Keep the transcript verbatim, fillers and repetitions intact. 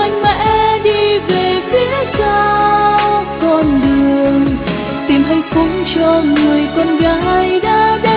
mạnh mẽ đi về phía cao con đường tìm hạnh phúc cho người con gái đã đến.